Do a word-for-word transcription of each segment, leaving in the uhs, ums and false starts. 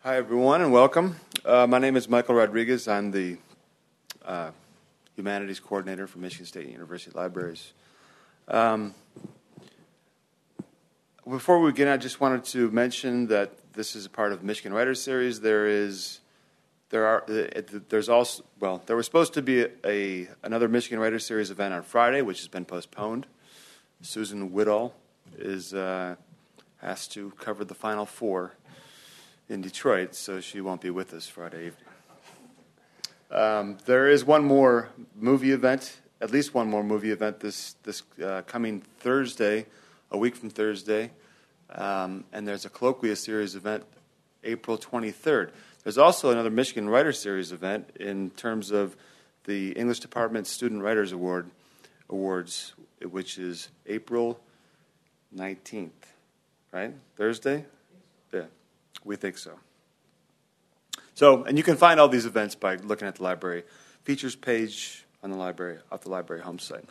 Hi, everyone, and welcome. Uh, my name is Michael Rodriguez. I'm the uh, Humanities Coordinator for Michigan State University Libraries. Um, before we begin, I just wanted to mention that this is a part of Michigan Writers Series. There is, there are, there's also, well, there was supposed to be a, a another Michigan Writers Series event on Friday, which has been postponed. Susan Whittall is uh, asked to cover the Final Four in Detroit, so she won't be with us Friday evening. Um, there is one more movie event, at least one more movie event this this uh, coming Thursday, a week from Thursday, um, and there's a Colloquia Series event April twenty-third. There's also another Michigan Writers Series event in terms of the English Department Student Writers Award Awards, which is April nineteenth, right? Thursday? Yeah. We think so. So, and you can find all these events by looking at the library features page on the library, off the library home site.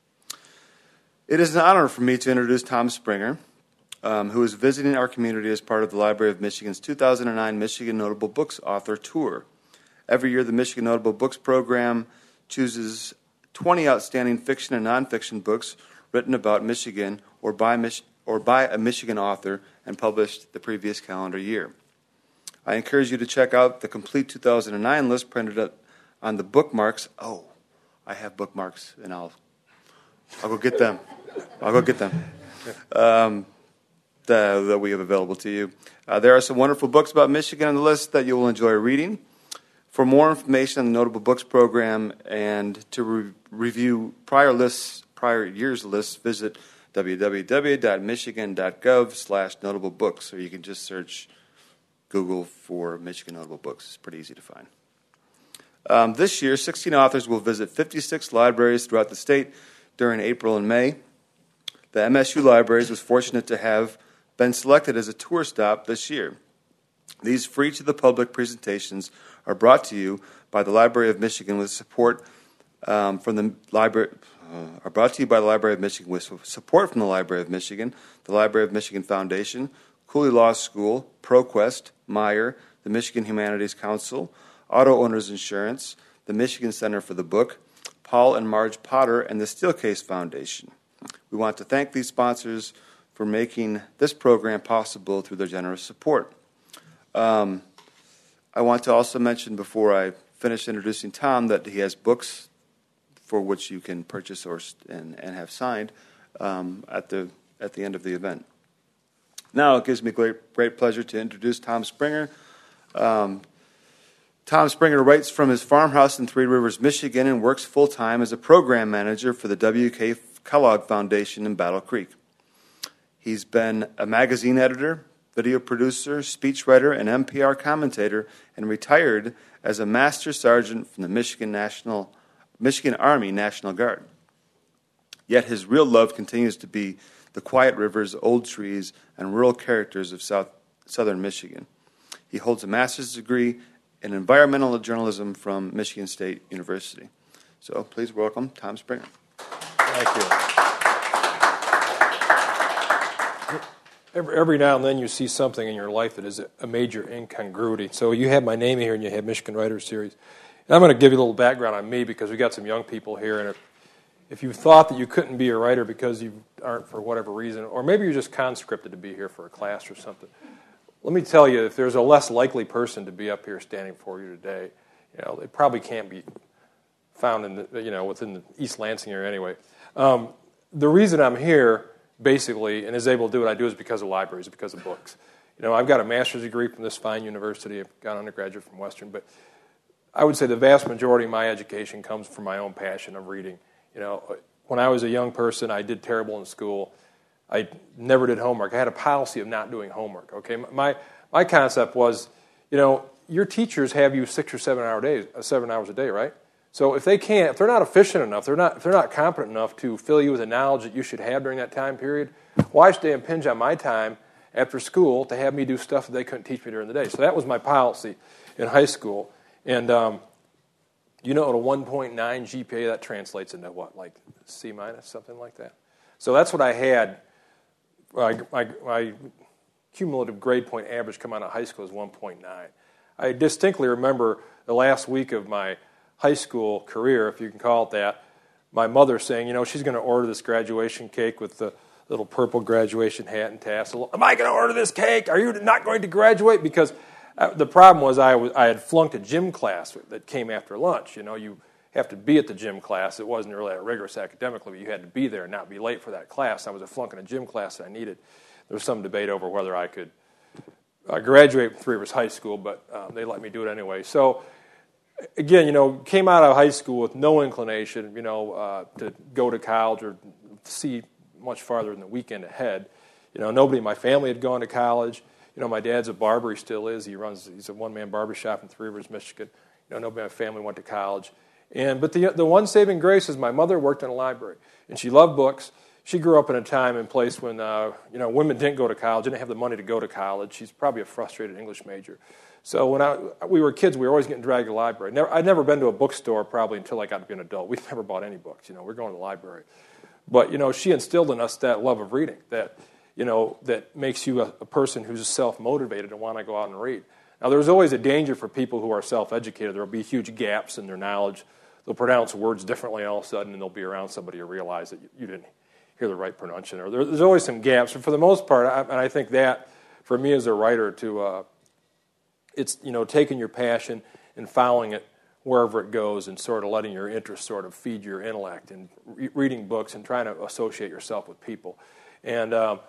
It is an honor for me to introduce Tom Springer, um, who is visiting our community as part of the Library of Michigan's two thousand nine Michigan Notable Books Author Tour. Every year, the Michigan Notable Books program chooses twenty outstanding fiction and nonfiction books written about Michigan or by Mich- or by a Michigan author and published the previous calendar year. I encourage you to check out the complete two thousand nine list printed up on the bookmarks. Oh, I have bookmarks, and I'll I'll go get them. I'll go get them um, the, that we have available to you. Uh, there are some wonderful books about Michigan on the list that you will enjoy reading. For more information on the Notable Books program and to re- review prior lists, prior years' lists, visit w w w dot michigan dot gov slash notable books, or you can just search Google for Michigan Notable Books. It's pretty easy to find. Um, this year, sixteen authors will visit fifty-six libraries throughout the state during April and May. The M S U Libraries was fortunate to have been selected as a tour stop this year. These free-to-the-public presentations are brought to you by the Library of Michigan with support um, from the library. Uh, are brought to you by the Library of Michigan with support from the Library of Michigan, the Library of Michigan Foundation, Cooley Law School, ProQuest, Meyer, the Michigan Humanities Council, Auto Owners Insurance, the Michigan Center for the Book, Paul and Marge Potter, and the Steelcase Foundation. We want to thank these sponsors for making this program possible through their generous support. Um, I want to also mention before I finish introducing Tom that he has books for which you can purchase or and, and have signed um, at the at the end of the event. Now it gives me great great pleasure to introduce Tom Springer. Um, Tom Springer writes from his farmhouse in Three Rivers, Michigan, and works full time as a program manager for the W K Kellogg Foundation in Battle Creek. He's been a magazine editor, video producer, speechwriter, and N P R commentator, and retired as a master sergeant from the Michigan National. Michigan Army National Guard. Yet his real love continues to be the quiet rivers, old trees, and rural characters of South, southern Michigan. He holds a master's degree in environmental journalism from Michigan State University. So please welcome Tom Springer. Thank you. Every, every now and then you see something in your life that is a major incongruity. So you have my name here and you have Michigan Writers Series. And I'm going to give you a little background on me because we've got some young people here. And if, if you thought that you couldn't be a writer because you aren't for whatever reason, or maybe you're just conscripted to be here for a class or something, let me tell you, if there's a less likely person to be up here standing for you today, you know, it probably can't be found in the, you know, within the East Lansing area anyway. Um, the reason I'm here, basically, and is able to do what I do is because of libraries, because of books. You know, I've got a master's degree from this fine university. I've got an undergraduate from Western, but I would say the vast majority of my education comes from my own passion of reading. You know, when I was a young person, I did terrible in school. I never did homework. I had a policy of not doing homework. Okay, my my concept was, you know, your teachers have you six or seven hour days, seven hours a day, right? So if they can't, if they're not efficient enough, they're not if they're not competent enough to fill you with the knowledge that you should have during that time period, why should they impinge on my time after school to have me do stuff that they couldn't teach me during the day? So that was my policy in high school. And um, you know, at a one point nine G P A, that translates into what, like C minus, something like that? So that's what I had. I, I, I cumulative grade point average come out of high school is one point nine. I distinctly remember the last week of my high school career, if you can call it that, my mother saying, you know, she's going to order this graduation cake with the little purple graduation hat and tassel. Am I going to order this cake? Are you not going to graduate? Because uh, the problem was I, was I had flunked a gym class that came after lunch. You know, you have to be at the gym class. It wasn't really that rigorous academically, but you had to be there and not be late for that class. I was a flunk in a gym class that I needed. There was some debate over whether I could uh, graduate from Three Rivers High School, but um, they let me do it anyway. So, again, you know, came out of high school with no inclination, you know, uh, to go to college or see much farther than the weekend ahead. You know, nobody in my family had gone to college. You know, my dad's a barber. He still is. He runs, he's a one-man barber shop in Three Rivers, Michigan. You know, nobody in my family went to college. And But the the one saving grace is my mother worked in a library, and she loved books. She grew up in a time and place when, uh, you know, women didn't go to college, didn't have the money to go to college. She's probably a frustrated English major. So when I, we were kids, we were always getting dragged to the library. Never, I'd never been to a bookstore probably until I got to be an adult. We've never bought any books. You know, we're going to the library. But, you know, she instilled in us that love of reading, that, you know, that makes you a, a person who's self-motivated and want to go out and read. Now, there's always a danger for people who are self-educated. There will be huge gaps in their knowledge. They'll pronounce words differently all of a sudden, and they'll be around somebody who realize that you, you didn't hear the right pronunciation. Or there, there's always some gaps. But for the most part, I, and I think that, for me as a writer, to uh, it's, you know, taking your passion and following it wherever it goes and sort of letting your interest sort of feed your intellect and re- reading books and trying to associate yourself with people. And um,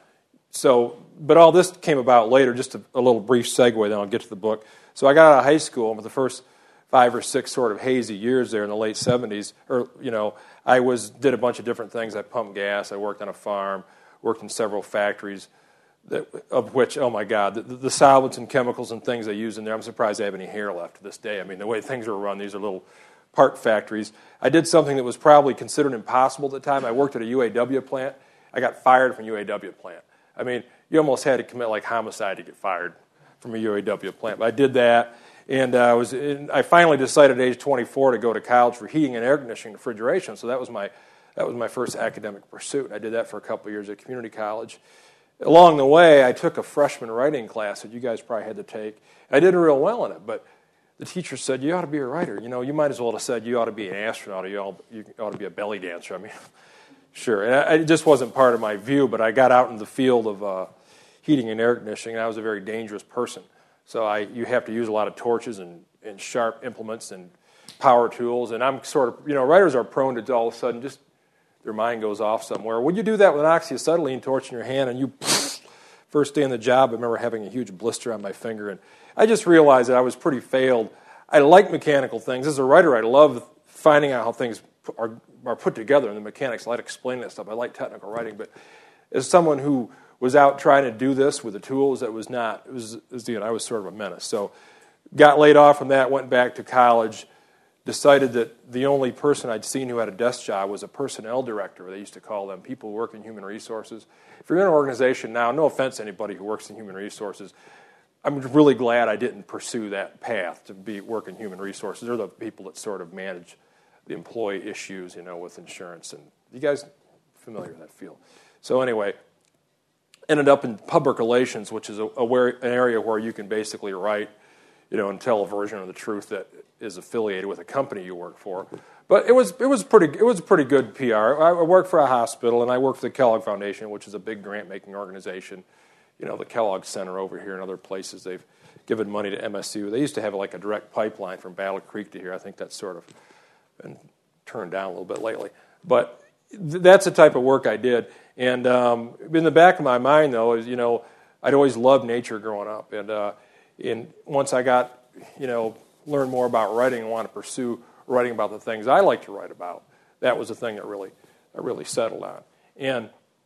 so, but all this came about later, just a, a little brief segue, then I'll get to the book. So I got out of high school, and for the first five or six sort of hazy years there in the late seventies, or, you know, I was did a bunch of different things. I pumped gas, I worked on a farm, worked in several factories, that, of which, oh my God, the, the solvents and chemicals and things they use in there, I'm surprised I have any hair left to this day. I mean, the way things were run, these are little part factories. I did something that was probably considered impossible at the time. I worked at a U A W plant. I got fired from a U A W plant. I mean, you almost had to commit like homicide to get fired from a U A W plant. But I did that, and uh, I was in, I finally decided at age twenty-four to go to college for heating and air conditioning and refrigeration. So that was my that was my first academic pursuit. I did that for a couple of years at community college. Along the way, I took a freshman writing class that you guys probably had to take. I did real well in it, but the teacher said, you ought to be a writer. You know, you might as well have said you ought to be an astronaut or you ought, you ought to be a belly dancer. I mean, sure. And I, it just wasn't part of my view, but I got out in the field of uh, heating and air conditioning, and I was a very dangerous person. So I, you have to use a lot of torches and, and sharp implements and power tools, and I'm sort of, you know, writers are prone to all of a sudden just their mind goes off somewhere. When you do that with an oxyacetylene torch in your hand and you, first day on the job, I remember having a huge blister on my finger, and I just realized that I was pretty failed. I like mechanical things. As a writer, I love finding out how things are, are put together and the mechanics. I like explaining that stuff. I like technical writing, but as someone who was out trying to do this with the tools, that was not, it was, it was you know, I was sort of a menace. So got laid off from that, went back to college, decided that the only person I'd seen who had a desk job was a personnel director, they used to call them, people who work in human resources. If you're in an organization now, no offense to anybody who works in human resources, I'm really glad I didn't pursue that path to be work in human resources. They're the people that sort of manage the employee issues, you know, with insurance. And you guys familiar with that field. So anyway, ended up in public relations, which is a, a where, an area where you can basically write, you know, and tell a version of the truth that is affiliated with a company you work for. But it was it was pretty it was pretty good P R. I worked for a hospital, and I worked for the Kellogg Foundation, which is a big grant-making organization. You know, the Kellogg Center over here and other places, they've given money to M S U. They used to have like a direct pipeline from Battle Creek to here. I think that's sort of been turned down a little bit lately. But th- that's the type of work I did. And um, in the back of my mind, though, is, you know, I'd always loved nature growing up. And, uh, and once I got, you know, learned more about writing and want to pursue writing about the things I like to write about, that was the thing that really, I really settled on. And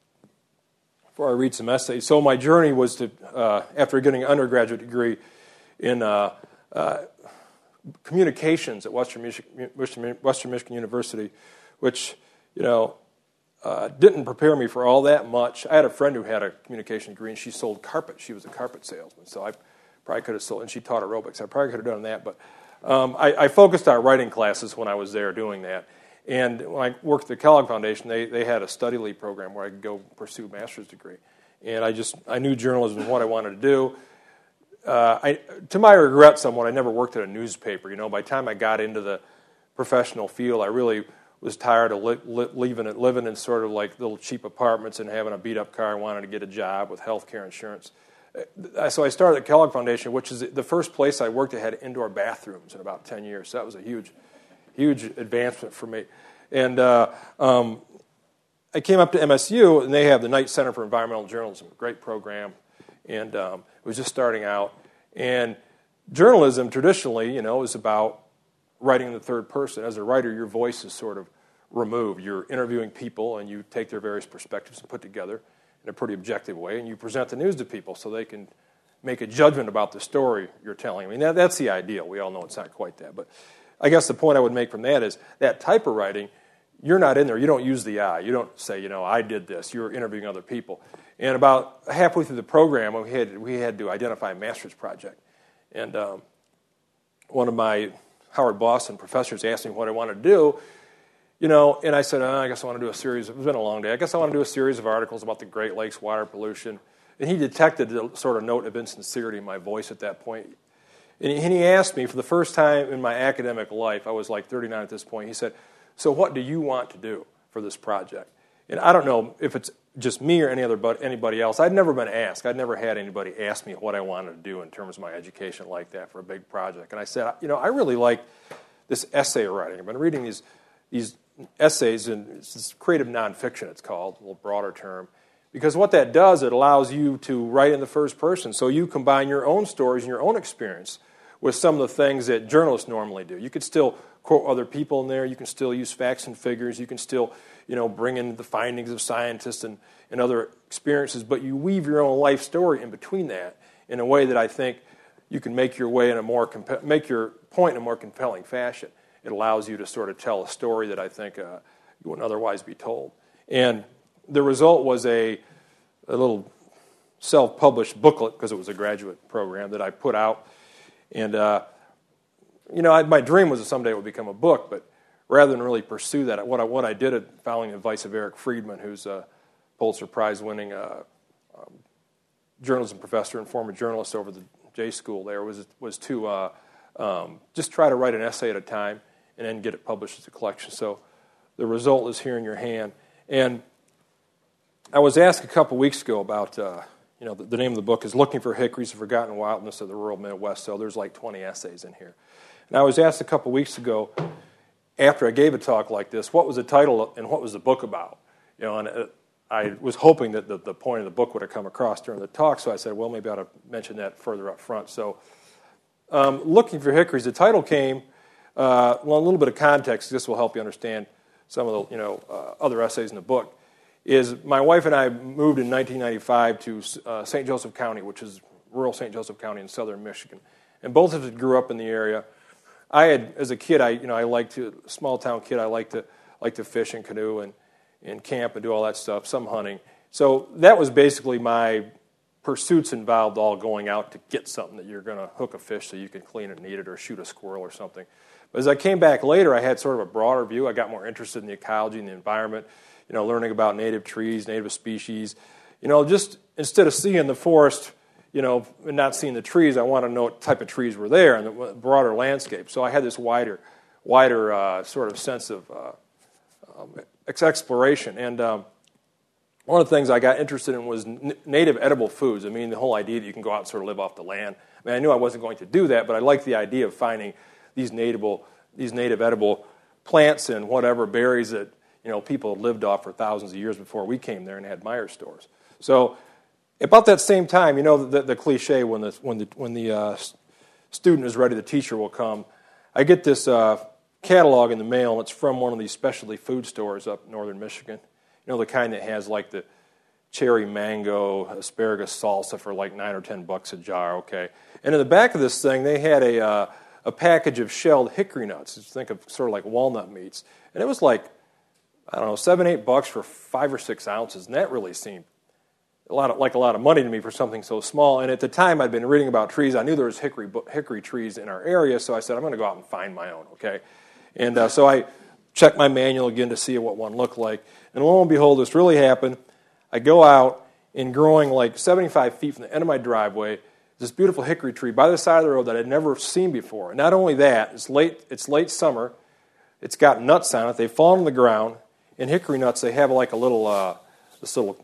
before I read some essays, so my journey was to, uh, after getting an undergraduate degree in uh, uh, communications at Western Michigan, Western Michigan University, which, you know, uh, didn't prepare me for all that much. I had a friend who had a communication degree, and she sold carpet. She was a carpet salesman, so I probably could have sold, and she taught aerobics. I probably could have done that, but um, I, I focused on writing classes when I was there doing that. And when I worked at the Kellogg Foundation, they, they had a study leave program where I could go pursue a master's degree. and I just I knew journalism was what I wanted to do. Uh, I, to my regret, somewhat, I never worked at a newspaper. You know, by the time I got into the professional field, I really was tired of li- li- leaving it, living in sort of like little cheap apartments and having a beat-up car. I wanted to get a job with health care insurance. Uh, so I started the Kellogg Foundation, which is the first place I worked that had indoor bathrooms in about ten years. So that was a huge, huge advancement for me. And uh, um, I came up to M S U, and they have the Knight Center for Environmental Journalism, a great program. And um, it was just starting out. And journalism, traditionally, you know, is about writing in the third person. As a writer, your voice is sort of removed. You're interviewing people, and you take their various perspectives and put together in a pretty objective way, and you present the news to people so they can make a judgment about the story you're telling. I mean, that, that's the ideal. We all know it's not quite that. But I guess the point I would make from that is that type of writing, you're not in there. You don't use the I. You don't say, you know, I did this. You're interviewing other people. And about halfway through the program, we had we had to identify a master's project. And um, one of my Howard Boston professors asked me what I wanted to do, you know, and I said, oh, I guess I want to do a series. It's been a long day. I guess I want to do a series of articles about the Great Lakes water pollution. And he detected the sort of note of insincerity in my voice at that point. And he, and he asked me, for the first time in my academic life, I was like thirty-nine at this point, he said, so what do you want to do for this project? And I don't know if it's just me or any other but anybody else. I'd never been asked. I'd never had anybody ask me what I wanted to do in terms of my education like that for a big project. And I said, you know, I really like this essay writing. I've been reading these these essays, and it's this creative nonfiction, it's called, a little broader term, because what that does, it allows you to write in the first person. So you combine your own stories and your own experience with some of the things that journalists normally do. You could still quote other people in there. You can still use facts and figures. You can still, you know, bring in the findings of scientists and, and other experiences, but you weave your own life story in between that in a way that I think you can make your way in a more comp- make your point in a more compelling fashion. It allows you to sort of tell a story that I think uh, you wouldn't otherwise be told. And the result was a, a little self-published booklet, because it was a graduate program, that I put out. And, uh, you know, I, my dream was that someday it would become a book, but rather than really pursue that, what I, what I did, following the advice of Eric Friedman, who's a Pulitzer Prize-winning uh, um, journalism professor and former journalist over the J School there, was, was to uh, um, just try to write an essay at a time and then get it published as a collection. So the result is here in your hand. And I was asked a couple weeks ago about, uh, you know, the, the name of the book is Looking for Hickories, the Forgotten Wildness of the Rural Midwest. So there's like twenty essays in here. And I was asked a couple weeks ago, after I gave a talk like this, what was the title and what was the book about? You know, and uh, I was hoping that the, the point of the book would have come across during the talk, so I said, well, maybe I ought to mention that further up front. So um, Looking for Hickories, the title came, uh, well, a little bit of context, this will help you understand some of the, you know, uh, other essays in the book, is my wife and I moved in nineteen ninety-five to uh, Saint Joseph County, which is rural Saint Joseph County in southern Michigan. And both of us grew up in the area. I had, as a kid, I you know I liked to small town kid. I liked to like to fish and canoe and, and camp and do all that stuff. Some hunting. So that was basically my pursuits involved all going out to get something that you're going to hook a fish so you can clean it and eat it or shoot a squirrel or something. But as I came back later, I had sort of a broader view. I got more interested in the ecology and the environment. You know, learning about native trees, native species. You know, just instead of seeing the forest, you know, and not seeing the trees, I want to know what type of trees were there and the broader landscape. So I had this wider, wider uh, sort of sense of uh, um, exploration. And um, one of the things I got interested in was n- native edible foods. I mean, the whole idea that you can go out and sort of live off the land. I mean, I knew I wasn't going to do that, but I liked the idea of finding these native, these native edible plants and whatever berries that, you know, people had lived off for thousands of years before we came there and had Meyer stores. So about that same time, you know, the, the cliche, when the when the when the uh, student is ready, the teacher will come. I get this uh, catalog in the mail, and it's from one of these specialty food stores up in northern Michigan. You know, the kind that has like the cherry mango asparagus salsa for like nine or ten bucks a jar. Okay, and in the back of this thing, they had a uh, a package of shelled hickory nuts. Just think of sort of like walnut meats, and it was like, I don't know, seven, eight bucks for five or six ounces, and that really seemed a lot of, like a lot of money to me for something so small. And at the time, I'd been reading about trees. I knew there was hickory hickory trees in our area, so I said, I'm going to go out and find my own, okay? And uh, so I checked my manual again to see what one looked like. And lo and behold, this really happened. I go out, and growing like seventy-five feet from the end of my driveway, this beautiful hickory tree by the side of the road that I'd never seen before. And not only that, it's late, it's late summer. It's got nuts on it. They've fallen on the ground. In hickory nuts, they have like a little, uh, this little,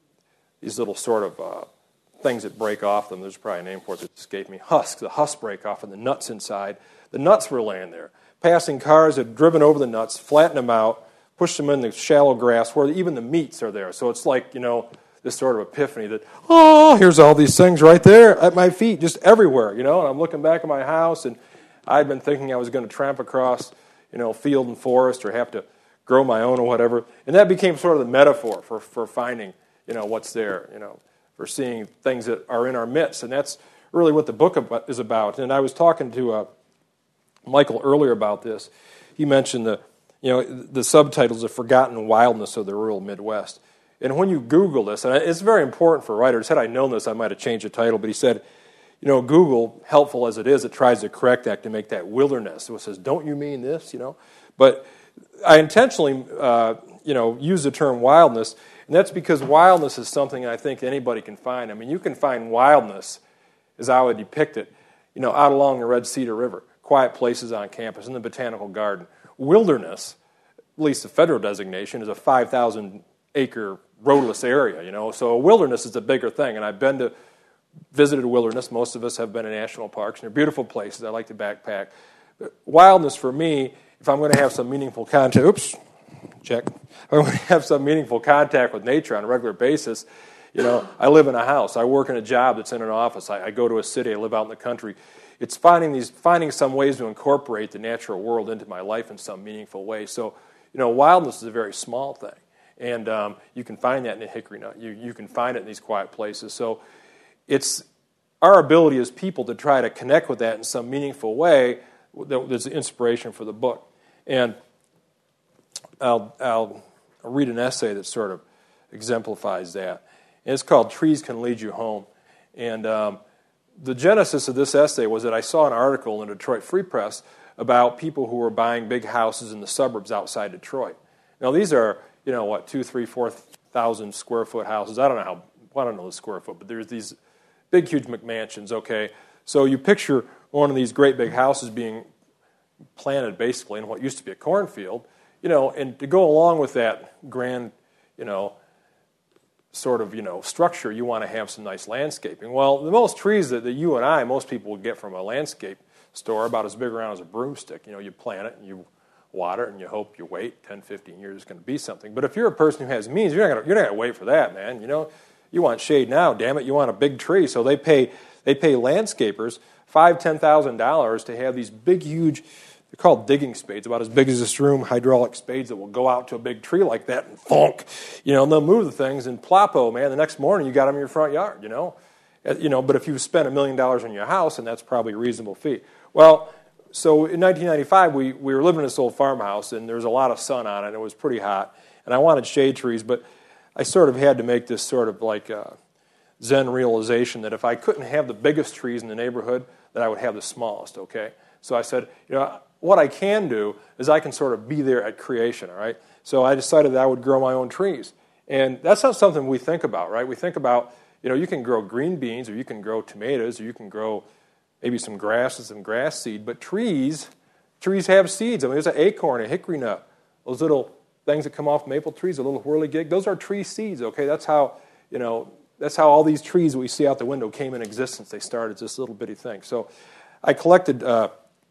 these little sort of uh, things that break off them. There's probably a name for it that escaped me. Husks. The husks break off and the nuts inside. The nuts were laying there. Passing cars had driven over the nuts, flattened them out, pushed them in the shallow grass where even the meats are there. So it's like, you know, this sort of epiphany that, oh, here's all these things right there at my feet, just everywhere, you know. And I'm looking back at my house, and I'd been thinking I was going to tramp across, you know, field and forest or have to grow my own or whatever. And that became sort of the metaphor for, for finding, you know, what's there, you know, for seeing things that are in our midst. And that's really what the book is about. And I was talking to uh, Michael earlier about this. He mentioned the, you know, the subtitles, The Forgotten Wildness of the Rural Midwest. And when you Google this, and it's very important for writers, had I known this, I might have changed the title, but he said, you know, Google, helpful as it is, it tries to correct that to make that wilderness. So it says, don't you mean this, you know? But I intentionally, uh, you know, use the term wildness, and that's because wildness is something I think anybody can find. I mean, you can find wildness, as I would depict it, you know, out along the Red Cedar River, quiet places on campus, in the botanical garden. Wilderness, at least the federal designation, is a five thousand acre roadless area, you know. So a wilderness is a bigger thing, and I've been to, visited a wilderness. Most of us have been in national parks, and they're beautiful places. I like to backpack. But wildness for me, if I'm going to have some meaningful contact, oops, check. If I'm going to have some meaningful contact with nature on a regular basis, you know, I live in a house. I work in a job that's in an office. I, I go to a city. I live out in the country. It's finding these, finding some ways to incorporate the natural world into my life in some meaningful way. So, you know, wildness is a very small thing. And um, you can find that in a hickory nut. You, you can find it in these quiet places. So it's our ability as people to try to connect with that in some meaningful way that's the inspiration for the book. And I'll, I'll read an essay that sort of exemplifies that. And it's called Trees Can Lead You Home. And um, the genesis of this essay was that I saw an article in the Detroit Free Press about people who were buying big houses in the suburbs outside Detroit. Now, these are, you know, what, two, three, four thousand square foot houses. I don't know how, I don't know the square foot, but there's these big, huge McMansions, okay? So you picture one of these great big houses being planted basically in what used to be a cornfield, you know, and to go along with that grand, you know, sort of, you know, structure, you want to have some nice landscaping. Well, the most trees that, that you and I, most people would get from a landscape store, are about as big around as a broomstick. You know, you plant it and you water it and you hope you wait ten, fifteen years, it's going to be something. But if you're a person who has means, you're not going to, you're not going to wait for that, man. You know, you want shade now, damn it, you want a big tree. So they pay they pay landscapers five, ten thousand dollars to have these big, huge, they're called digging spades, about as big as this room, hydraulic spades that will go out to a big tree like that and thunk, you know, and they'll move the things and ploppo, man, the next morning you got them in your front yard, you know. You know, but if you spend a million dollars on your house, and that's probably a reasonable fee. Well, so in nineteen ninety-five, we, we were living in this old farmhouse, and there was a lot of sun on it, and it was pretty hot, and I wanted shade trees, but I sort of had to make this sort of like uh, Zen realization that if I couldn't have the biggest trees in the neighborhood, that I would have the smallest, okay? So I said, you know, what I can do is I can sort of be there at creation, all right? So I decided that I would grow my own trees. And that's not something we think about, right? We think about, you know, you can grow green beans, or you can grow tomatoes, or you can grow maybe some grass and some grass seed, but trees, trees have seeds. I mean, there's an acorn, a hickory nut, those little things that come off maple trees, a little whirligig, those are tree seeds, okay? That's how, you know, that's how all these trees that we see out the window came in existence. They started as this little bitty thing. So I collected uh,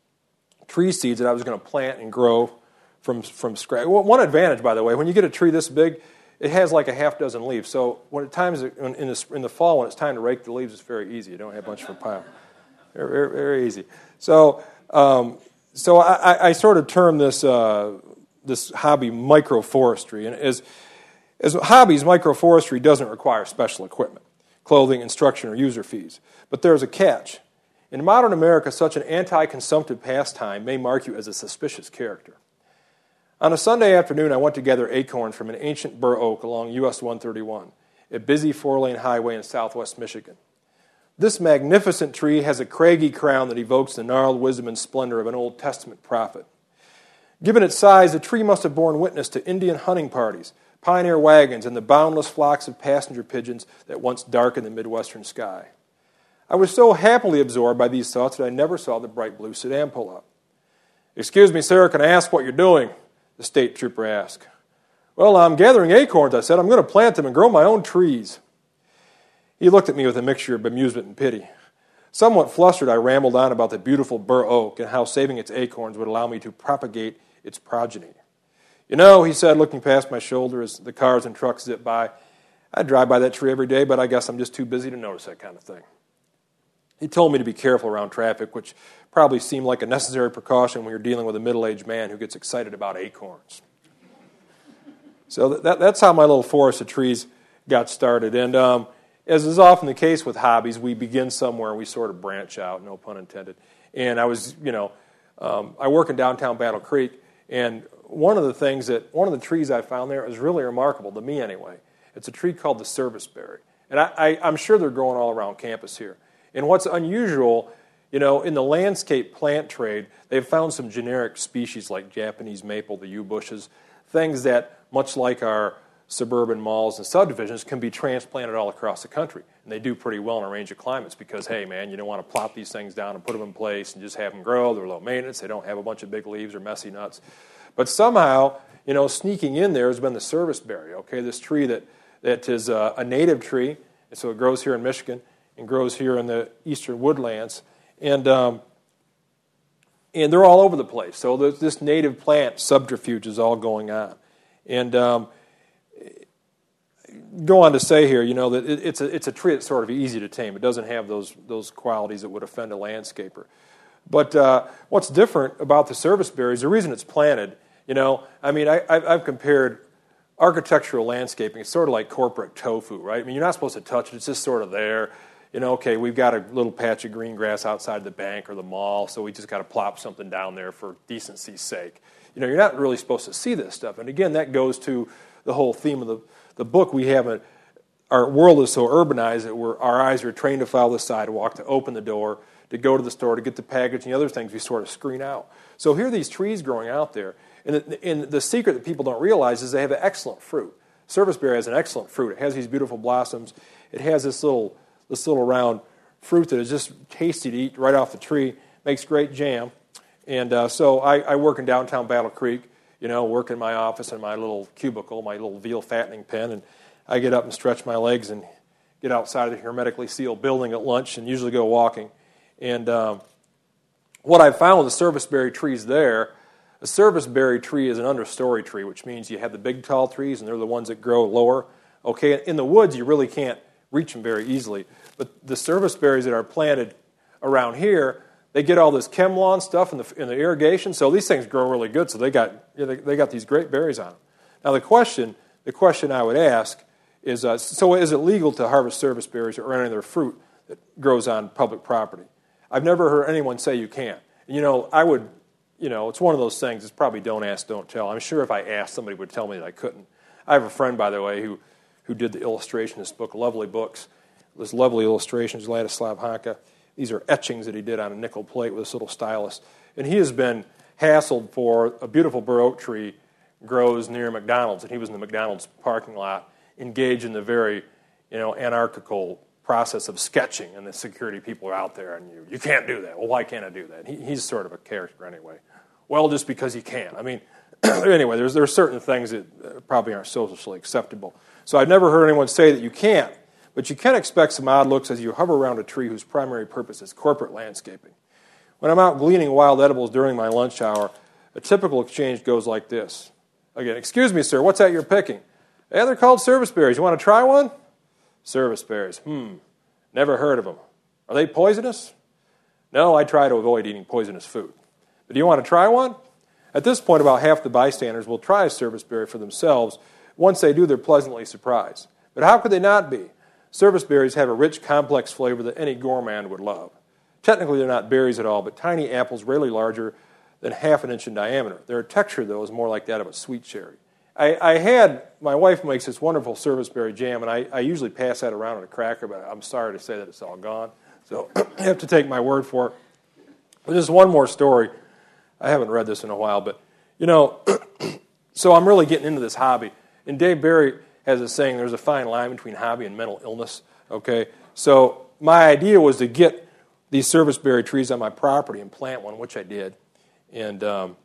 tree seeds that I was going to plant and grow from from scratch. Well, one advantage, by the way, when you get a tree this big, it has like a half dozen leaves. So when at times in the, in the fall, when it's time to rake the leaves, it's very easy. You don't have a bunch of a pile. Very, very, very easy. So, um, so I, I sort of term this uh, this hobby microforestry, and as as hobbies, microforestry doesn't require special equipment, clothing, instruction, or user fees. But there's a catch. In modern America, such an anti-consumptive pastime may mark you as a suspicious character. On a Sunday afternoon, I went to gather acorns from an ancient bur oak along U S one thirty-one, a busy four-lane highway in southwest Michigan. This magnificent tree has a craggy crown that evokes the gnarled wisdom and splendor of an Old Testament prophet. Given its size, the tree must have borne witness to Indian hunting parties, pioneer wagons, and the boundless flocks of passenger pigeons that once darkened the Midwestern sky. I was so happily absorbed by these thoughts that I never saw the bright blue sedan pull up. "Excuse me, sir, can I ask what you're doing?" the state trooper asked. "Well, I'm gathering acorns," I said. "I'm going to plant them and grow my own trees." He looked at me with a mixture of amusement and pity. Somewhat flustered, I rambled on about the beautiful bur oak and how saving its acorns would allow me to propagate its progeny. "You know," he said, looking past my shoulder as the cars and trucks zipped by, "I drive by that tree every day, but I guess I'm just too busy to notice that kind of thing." He told me to be careful around traffic, which probably seemed like a necessary precaution when you're dealing with a middle-aged man who gets excited about acorns. So that, that's how my little forest of trees got started. And um, as is often the case with hobbies, we begin somewhere and we sort of branch out, no pun intended. And I was, you know, um, I work in downtown Battle Creek, and one of the things that, one of the trees I found there is really remarkable, to me anyway. It's a tree called the serviceberry. And I, I, I'm sure they're growing all around campus here. And what's unusual, you know, in the landscape plant trade, they've found some generic species like Japanese maple, the yew bushes, things that, much like our suburban malls and subdivisions, can be transplanted all across the country. And they do pretty well in a range of climates because, hey, man, you don't want to plop these things down and put them in place and just have them grow. They're low maintenance. They don't have a bunch of big leaves or messy nuts. But somehow, you know, sneaking in there has been the serviceberry, okay, this tree that, that is a, a native tree, and so it grows here in Michigan and grows here in the eastern woodlands. And um, and they're all over the place. So this native plant subterfuge is all going on. And um, go on to say here, you know, that it, it's a it's a tree that's sort of easy to tame. It doesn't have those those qualities that would offend a landscaper. But uh, what's different about the serviceberry is the reason it's planted. You know, I mean, I, I've compared architectural landscaping. It's sort of like corporate tofu, right? I mean, you're not supposed to touch it. It's just sort of there. You know, okay, we've got a little patch of green grass outside the bank or the mall, so we just got to plop something down there for decency's sake. You know, you're not really supposed to see this stuff. And again, that goes to the whole theme of the, the book. We have a, our world is so urbanized that we're, our eyes are trained to follow the sidewalk, to open the door, to go to the store, to get the package, and the other things we sort of screen out. So here are these trees growing out there. And the, and the secret that people don't realize is they have an excellent fruit. Serviceberry has an excellent fruit. It has these beautiful blossoms. It has this little this little round fruit that is just tasty to eat right off the tree. Makes great jam. And uh, so I, I work in downtown Battle Creek, you know, work in my office in my little cubicle, my little veal fattening pen, and I get up and stretch my legs and get outside of the hermetically sealed building at lunch and usually go walking. And um, what I found with the serviceberry trees there, a serviceberry tree is an understory tree, which means you have the big tall trees and they're the ones that grow lower. Okay, in the woods you really can't reach them very easily. But the serviceberries that are planted around here, they get all this ChemLawn stuff in the in the irrigation, so these things grow really good. So they got you know, they, they got these great berries on them. Now the question the question I would ask is, uh, so is it legal to harvest serviceberries or any other fruit that grows on public property? I've never heard anyone say you can't. You know, I would, you know, it's one of those things. It's probably don't ask, don't tell. I'm sure if I asked, somebody would tell me that I couldn't. I have a friend, by the way, who who did the illustration of this book, lovely books. This lovely illustrations, Ladislav Hanka. These are etchings that he did on a nickel plate with this little stylus. And he has been hassled for a beautiful bur oak tree grows near McDonald's, and he was in the McDonald's parking lot, engaged in the very, you know, anarchical process of sketching, and the security people are out there, and you, you can't do that. Well, why can't I do that? He, he's sort of a character anyway. Well, just because you can. I mean, anyway, there's there are certain things that probably aren't socially acceptable. So I've never heard anyone say that you can't, but you can expect some odd looks as you hover around a tree whose primary purpose is corporate landscaping. When I'm out gleaning wild edibles during my lunch hour, a typical exchange goes like this. Again, excuse me, sir, what's that you're picking? Yeah, they're called serviceberries. You want to try one? Serviceberries. Hmm, never heard of them. Are they poisonous? No, I try to avoid eating poisonous food. But do you want to try one? At this point, about half the bystanders will try a serviceberry for themselves. Once they do, they're pleasantly surprised. But how could they not be? Serviceberries have a rich, complex flavor that any gourmand would love. Technically, they're not berries at all, but tiny apples rarely larger than half an inch in diameter. Their texture, though, is more like that of a sweet cherry. I, I had, my wife makes this wonderful serviceberry jam, and I, I usually pass that around on a cracker, but I'm sorry to say that it's all gone. So you have to take my word for it. But just one more story. I haven't read this in a while, but, you know, so I'm really getting into this hobby. And Dave Barry has a saying, there's a fine line between hobby and mental illness, okay? So my idea was to get these serviceberry trees on my property and plant one, which I did. And um,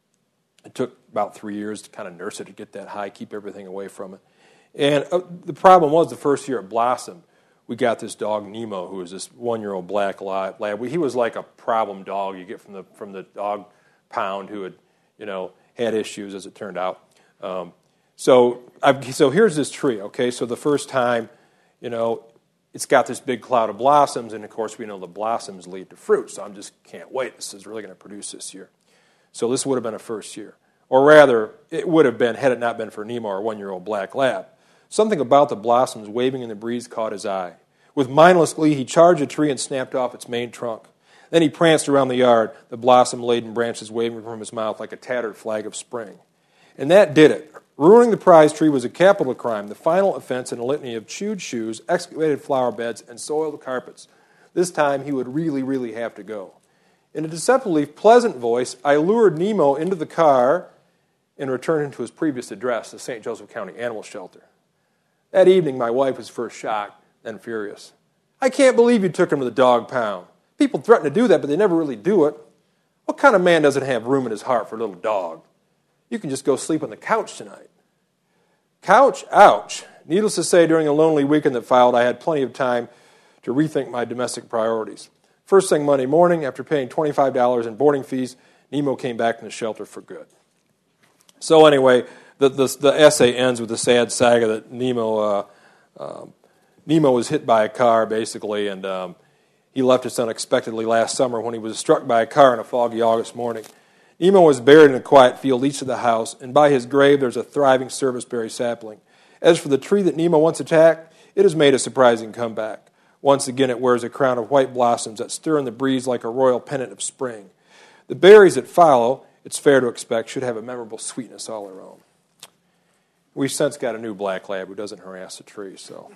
it took about three years to kind of nurse it to get that high, keep everything away from it. And uh, the problem was the first year it blossomed, we got this dog Nemo, who was this one-year-old black lab. He was like a problem dog you get from the from the dog pound who had, you know, had issues, as it turned out. Um, so, I've, so here's this tree. Okay, so the first time, you know, it's got this big cloud of blossoms, and of course we know the blossoms lead to fruit. So I'm just can't wait. This is really going to produce this year. So this would have been a first year, or rather, it would have been had it not been for Nemo, our one-year-old black lab. Something about the blossoms waving in the breeze caught his eye. With mindless glee, he charged a tree and snapped off its main trunk. Then he pranced around the yard, the blossom-laden branches waving from his mouth like a tattered flag of spring. And that did it. Ruining the prize tree was a capital crime, the final offense in a litany of chewed shoes, excavated flower beds, and soiled carpets. This time he would really, really have to go. In a deceptively pleasant voice, I lured Nemo into the car and returned him to his previous address, the Saint Joseph County Animal Shelter. That evening, my wife was first shocked, then furious. I can't believe you took him to the dog pound. People threaten to do that, but they never really do it. What kind of man doesn't have room in his heart for a little dog? You can just go sleep on the couch tonight. Couch? Ouch. Needless to say, during a lonely weekend that followed, I had plenty of time to rethink my domestic priorities. First thing Monday morning, after paying twenty-five dollars in boarding fees, Nemo came back in the shelter for good. So anyway, the, the, the essay ends with the sad saga that Nemo, uh, uh, Nemo was hit by a car, basically, and um, he left us unexpectedly last summer when he was struck by a car on a foggy August morning. Nemo was buried in a quiet field east of the house, and by his grave there's a thriving serviceberry sapling. As for the tree that Nemo once attacked, it has made a surprising comeback. Once again it wears a crown of white blossoms that stir in the breeze like a royal pennant of spring. The berries that follow, it's fair to expect, should have a memorable sweetness all their own. We've since got a new black lab who doesn't harass the tree. So,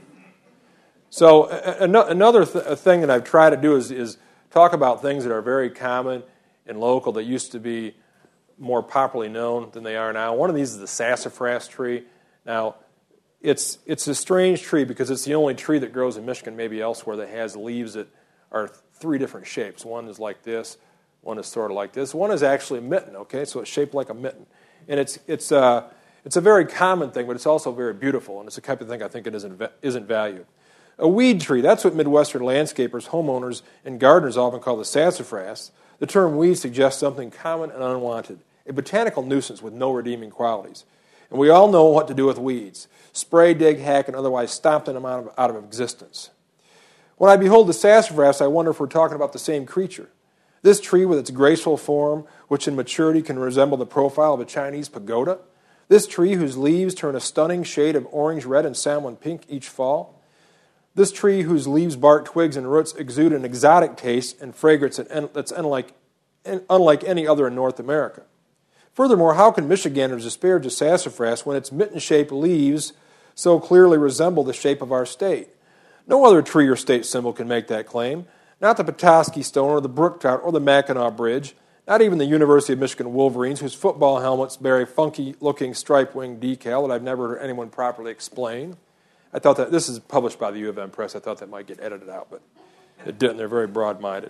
so a- a- another th- thing that I've tried to do is, is talk about things that are very common and local that used to be more popularly known than they are now. One of these is the sassafras tree. Now, it's it's a strange tree because it's the only tree that grows in Michigan, maybe elsewhere, that has leaves that are three different shapes. One is like this, one is sort of like this. One is actually a mitten, okay? So it's shaped like a mitten. And it's it's uh, it's a very common thing, but it's also very beautiful, and it's the type of thing I think it isn't, isn't valued. A weed tree, that's what Midwestern landscapers, homeowners, and gardeners often call the sassafras. The term weed suggests something common and unwanted, a botanical nuisance with no redeeming qualities. And we all know what to do with weeds. Spray, dig, hack, and otherwise stomp them out of, out of existence. When I behold the sassafras, I wonder if we're talking about the same creature. This tree with its graceful form, which in maturity can resemble the profile of a Chinese pagoda. This tree whose leaves turn a stunning shade of orange, red, and salmon pink each fall. This tree whose leaves, bark, twigs, and roots exude an exotic taste and fragrance that's unlike, unlike any other in North America. Furthermore, how can Michiganders disparage a sassafras when its mitten-shaped leaves so clearly resemble the shape of our state? No other tree or state symbol can make that claim. Not the Petoskey Stone or the Brook Trout or the Mackinac Bridge. Not even the University of Michigan Wolverines, whose football helmets bear a funky-looking stripe-wing decal that I've never heard anyone properly explain. I thought that, this is published by the U of M Press, I thought that might get edited out, but it didn't. They're very broad-minded.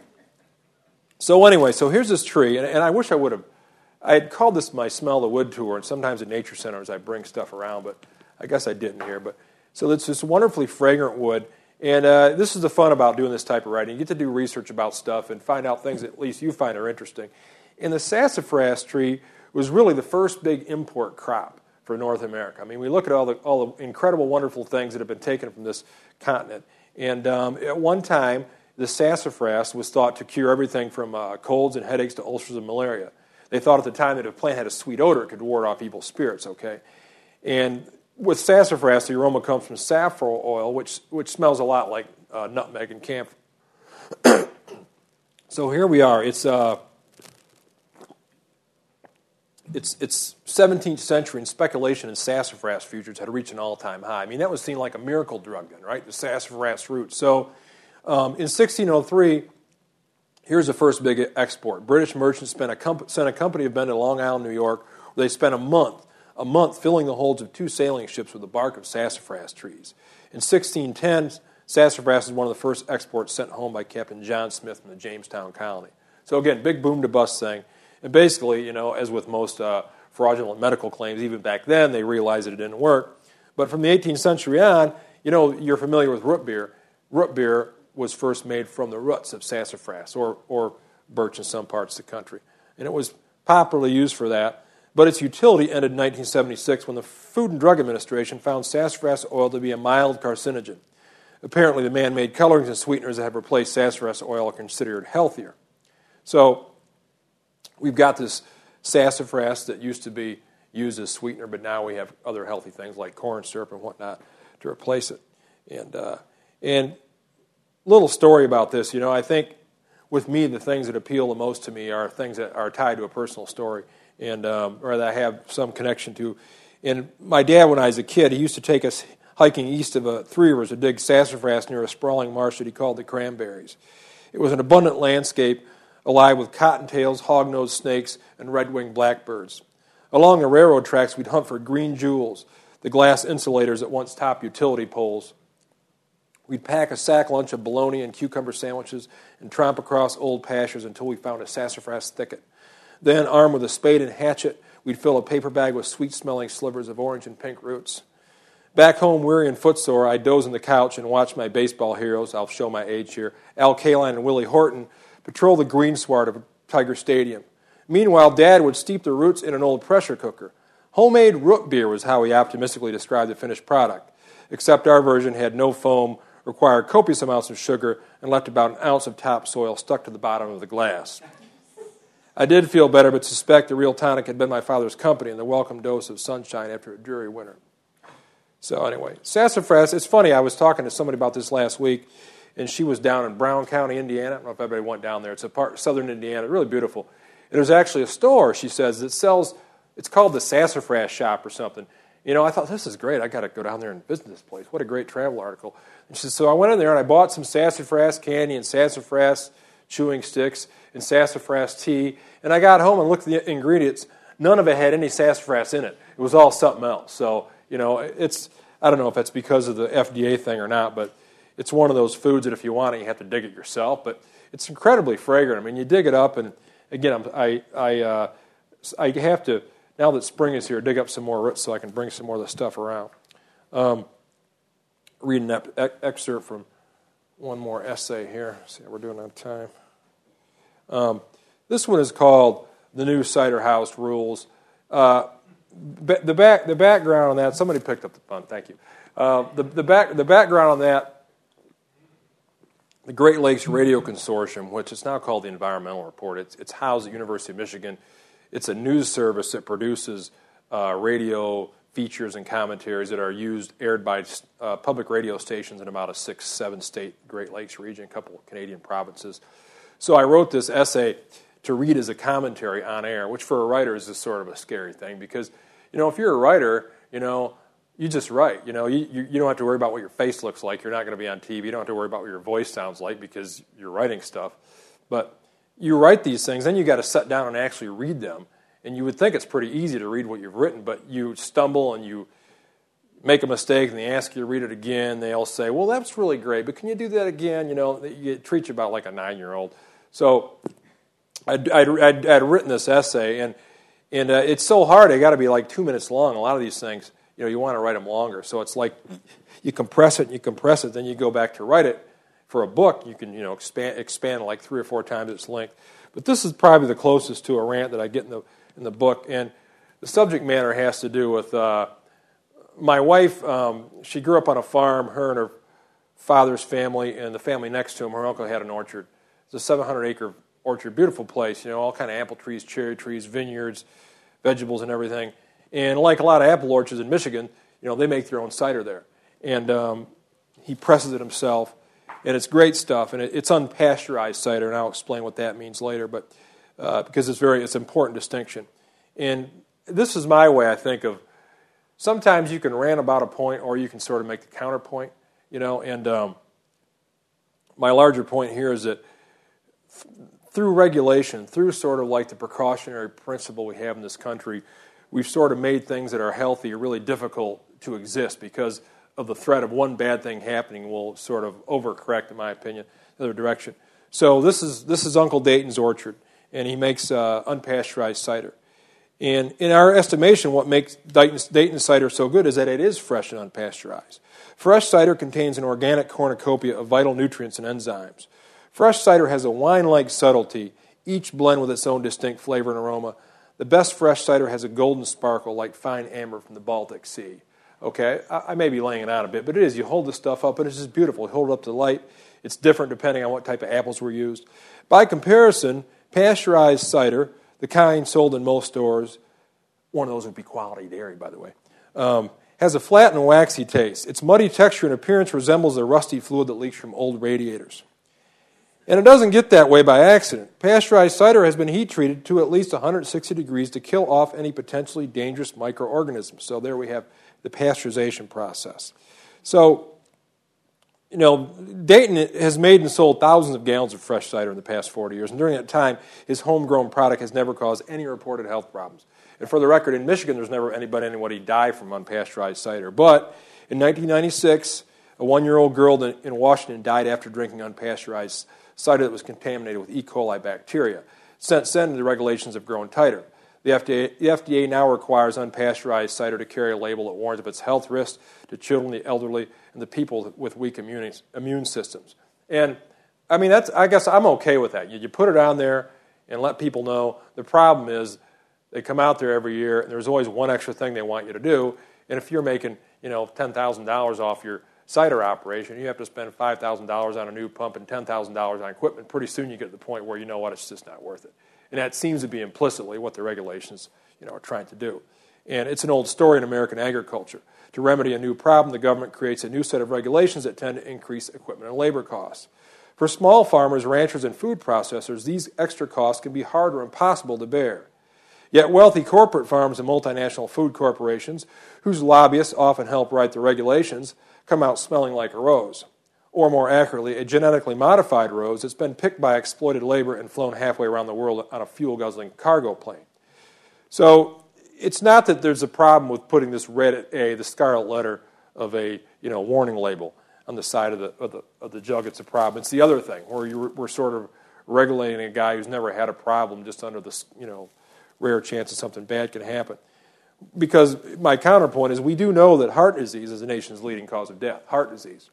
So anyway, so here's this tree, and, and I wish I would have, I had called this my Smell the Wood tour, and sometimes at nature centers I bring stuff around, but I guess I didn't here. But so it's this wonderfully fragrant wood, and uh, this is the fun about doing this type of writing. You get to do research about stuff and find out things that at least you find are interesting. And the sassafras tree was really the first big import crop for North America. I mean, we look at all the all the incredible, wonderful things that have been taken from this continent. And um, at one time, the sassafras was thought to cure everything from uh, colds and headaches to ulcers and malaria. They thought at the time that if a plant had a sweet odor, it could ward off evil spirits, okay? And with sassafras, the aroma comes from safflower oil, which which smells a lot like uh, nutmeg and camphor. So here we are. It's uh, it's it's seventeenth century, and speculation in sassafras futures had reached an all-time high. I mean, that was seen like a miracle drug then, right? The sassafras root. So um, in sixteen oh three, here's the first big export. British merchants spent a comp- sent a company of men to Long Island, New York, where they spent a month a month filling the holds of two sailing ships with the bark of sassafras trees. In sixteen ten, sassafras is one of the first exports sent home by Captain John Smith from the Jamestown colony. So again, big boom to bust thing. And basically, you know, as with most uh, fraudulent medical claims, even back then, they realized that it didn't work. But from the eighteenth century on, you know, you're familiar with root beer. Root beer was first made from the roots of sassafras or, or birch in some parts of the country. And it was popularly used for that. But its utility ended in nineteen seventy-six when the Food and Drug Administration found sassafras oil to be a mild carcinogen. Apparently, the man-made colorings and sweeteners that have replaced sassafras oil are considered healthier. So we've got this sassafras that used to be used as sweetener, but now we have other healthy things like corn syrup and whatnot to replace it. And uh, and little story about this, you know, I think with me the things that appeal the most to me are things that are tied to a personal story and um, or that I have some connection to. And my dad, when I was a kid, he used to take us hiking east of a Three Rivers to dig sassafras near a sprawling marsh that he called the Cranberries. It was an abundant landscape alive with cottontails, hog-nosed snakes, and red-winged blackbirds. Along the railroad tracks, we'd hunt for green jewels, the glass insulators that once topped utility poles. We'd pack a sack lunch of bologna and cucumber sandwiches and tromp across old pastures until we found a sassafras thicket. Then, armed with a spade and hatchet, we'd fill a paper bag with sweet-smelling slivers of orange and pink roots. Back home, weary and footsore, I'd doze on the couch and watch my baseball heroes, I'll show my age here, Al Kaline and Willie Horton, patrol the greensward of Tiger Stadium. Meanwhile, Dad would steep the roots in an old pressure cooker. Homemade root beer was how he optimistically described the finished product, except our version had no foam, required copious amounts of sugar, and left about an ounce of topsoil stuck to the bottom of the glass. I did feel better, but suspect the real tonic had been my father's company and the welcome dose of sunshine after a dreary winter. So anyway, sassafras, it's funny, I was talking to somebody about this last week, and she was down in Brown County, Indiana. I don't know if everybody went down there. It's a part southern Indiana, really beautiful. And there's actually a store, she says, that sells, it's called the Sassafras Shop or something. You know, I thought, this is great. I got to go down there and visit this place. What a great travel article. And she says, so I went in there and I bought some sassafras candy and sassafras chewing sticks and sassafras tea. And I got home and looked at the ingredients. None of it had any sassafras in it. It was all something else. So, you know, it's, I don't know if that's because of the F D A thing or not, but it's one of those foods that if you want it, you have to dig it yourself. But it's incredibly fragrant. I mean, you dig it up, and again, I'm, I I uh, I have to, now that spring is here, dig up some more roots so I can bring some more of the stuff around. Um, read an ep- excerpt from one more essay here. Let's see how we're doing on time. Um, this one is called "The New Cider House Rules." Uh, the back the background on that. Somebody picked up the pun. Thank you. Uh, the the back the background on that. The Great Lakes Radio Consortium, which is now called the Environmental Report, it's, it's housed at the University of Michigan. It's a news service that produces uh, radio features and commentaries that are used, aired by uh, public radio stations in about a six, seven state Great Lakes region, a couple of Canadian provinces. So I wrote this essay to read as a commentary on air, which for a writer is just sort of a scary thing because, you know, if you're a writer, you know, you just write. You know, you, you, you don't have to worry about what your face looks like. You're not going to be on T V. You don't have to worry about what your voice sounds like because you're writing stuff. But you write these things, then you got to sit down and actually read them. And you would think it's pretty easy to read what you've written, but you stumble and you make a mistake, and they ask you to read it again. They'll say, "Well, that's really great, but can you do that again?" You know, you treat you about like a nine-year-old. So I'd, I'd, I'd, I'd written this essay, and and uh, it's so hard. They got to be like two minutes long. A lot of these things. You know, you want to write them longer. So it's like you compress it and you compress it, then you go back to write it. For a book, you can, you know, expand expand like three or four times its length. But this is probably the closest to a rant that I get in the in the book. And the subject matter has to do with uh, my wife. Um, she grew up on a farm, her and her father's family, and the family next to him, her uncle had an orchard. It's a seven hundred acre orchard, beautiful place, you know, all kind of apple trees, cherry trees, vineyards, vegetables and everything. And like a lot of apple orchards in Michigan, you know, they make their own cider there. And um, he presses it himself, and it's great stuff. And it, it's unpasteurized cider, and I'll explain what that means later. But uh, because it's very, it's an important distinction. And this is my way, I think, of sometimes you can rant about a point, or you can sort of make the counterpoint, you know. And um, my larger point here is that th- through regulation, through sort of like the precautionary principle we have in this country, we've sort of made things that are healthy really difficult to exist because of the threat of one bad thing happening will sort of overcorrect, in my opinion, the other direction. So this is this is Uncle Dayton's orchard, and he makes uh, unpasteurized cider. And in our estimation, what makes Dayton's, Dayton's cider so good is that it is fresh and unpasteurized. Fresh cider contains an organic cornucopia of vital nutrients and enzymes. Fresh cider has a wine-like subtlety, each blend with its own distinct flavor and aroma. The best fresh cider has a golden sparkle like fine amber from the Baltic Sea. Okay, I, I may be laying it out a bit, but it is. You hold this stuff up, and it's just beautiful. You hold it up to the light. It's different depending on what type of apples were used. By comparison, pasteurized cider, the kind sold in most stores, one of those would be Quality Dairy, by the way, um, has a flat and waxy taste. Its muddy texture and appearance resembles the rusty fluid that leaks from old radiators. And it doesn't get that way by accident. Pasteurized cider has been heat treated to at least one hundred sixty degrees to kill off any potentially dangerous microorganisms. So there we have the pasteurization process. So, you know, Dayton has made and sold thousands of gallons of fresh cider in the past forty years. And during that time, his homegrown product has never caused any reported health problems. And for the record, in Michigan, there's never anybody, anybody died from unpasteurized cider. But in nineteen ninety-six, a one-year-old girl in Washington died after drinking unpasteurized cider that was contaminated with E. coli bacteria. Since then, the regulations have grown tighter. The F D A, the F D A now requires unpasteurized cider to carry a label that warns of its health risks to children, the elderly, and the people with weak immune, immune systems. And, I mean, that's I guess I'm okay with that. You, you put it on there and let people know. The problem is they come out there every year, and there's always one extra thing they want you to do. And if you're making, you know, ten thousand dollars off your cider operation, you have to spend five thousand dollars on a new pump and ten thousand dollars on equipment. Pretty soon you get to the point where you know what, it's just not worth it. And that seems to be implicitly what the regulations, you know, are trying to do. And it's an old story in American agriculture. To remedy a new problem, the government creates a new set of regulations that tend to increase equipment and labor costs. For small farmers, ranchers, and food processors, these extra costs can be hard or impossible to bear. Yet wealthy corporate farms and multinational food corporations, whose lobbyists often help write the regulations, come out smelling like a rose. Or more accurately, a genetically modified rose that's been picked by exploited labor and flown halfway around the world on a fuel-guzzling cargo plane. So it's not that there's a problem with putting this red A, the scarlet letter of a you know warning label on the side of the of the, of the jug. It's a problem. It's the other thing where you're, we're sort of regulating a guy who's never had a problem just under the you know rare chance that something bad can happen. Because my counterpoint is we do know that heart disease is the nation's leading cause of death. Heart disease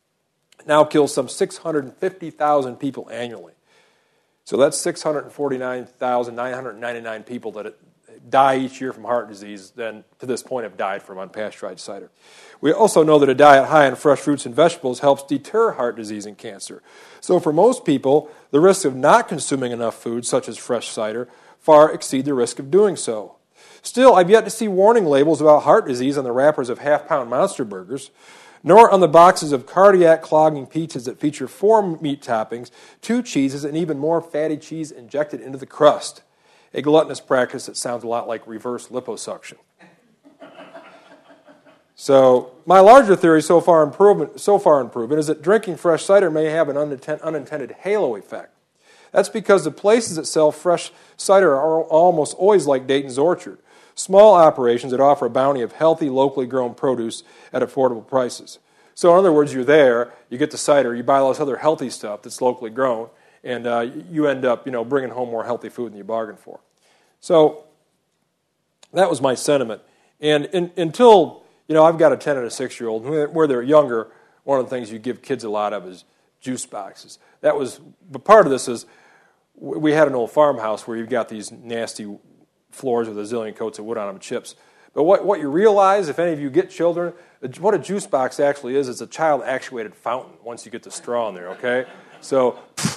now kills some six hundred fifty thousand people annually. So that's six hundred forty-nine thousand nine hundred ninety-nine people that die each year from heart disease, then to this point have died from unpasteurized cider. We also know that a diet high in fresh fruits and vegetables helps deter heart disease and cancer. So for most people, the risk of not consuming enough food, such as fresh cider, far exceed the risk of doing so. Still, I've yet to see warning labels about heart disease on the wrappers of half-pound Monster Burgers, nor on the boxes of cardiac-clogging pizzas that feature four meat toppings, two cheeses, and even more fatty cheese injected into the crust. A gluttonous practice that sounds a lot like reverse liposuction. So, my larger theory so far, improvement, so far improvement is that drinking fresh cider may have an unintended halo effect. That's because the places that sell fresh cider are almost always like Dayton's Orchard, small operations that offer a bounty of healthy, locally grown produce at affordable prices. So in other words, you're there, you get the cider, you buy all this other healthy stuff that's locally grown, and uh, you end up, you know, bringing home more healthy food than you bargained for. So that was my sentiment. And in, until, you know, I've got a ten and a six-year-old, where they're younger, one of the things you give kids a lot of is juice boxes. That was, but part of this is, we had an old farmhouse where you've got these nasty floors with a zillion coats of wood on them, chips. But what, what you realize, if any of you get children, what a juice box actually is, is a child-actuated fountain once you get the straw in there, okay? So,